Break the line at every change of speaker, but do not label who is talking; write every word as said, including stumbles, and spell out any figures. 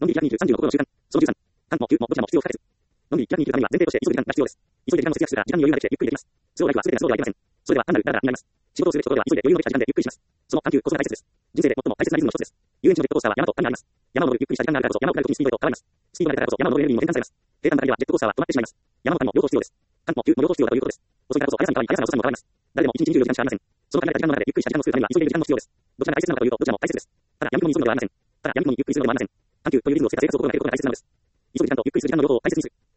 のんびり気楽に生きるさんじゅうの心の習慣。そのじゅうさん。かんもきゅうもどちらも必要不可欠。のんびり気楽に生きるためには前提として急ぐ時間が必要です。急いで時間を節約するが時間に余裕ができてゆっくりできます。都合がいくは全ての都合ではいけません。それでは単なるダラダラになります。仕事をすべきところでは急いで余裕のできた時間でゆっくりします。その緩急こそが大切です。人生で最も大切なリズムの一つです。遊園地のジェットコースターは山と谷があります。山を登るゆっくりした時間があるからこそ山を下るときにスピードへと変わります。スピードが出たからこそ山を登るエネルギーも転換されます。平坦な谷ではジェットコースターは止まってしまいます。山の谷も両方必要です。かんもきゅうも両方必要だということです。遅いからこそ速さに変わり速さが遅さにも変わります。誰でもいちにちにじゅうよじかんしかありません。その限られた時間の中でゆっくりした時間を作るためには急いでいる時間も必要です。どちらが大切なのかというとどちらも大切です。ただ闇雲に急ぐのではありません。ただ闇雲にゆっくりするのでもありません。緩急というリズムを節約することができることが大切なのです。急ぐ時間とゆっくりする時間の両方を大切にする。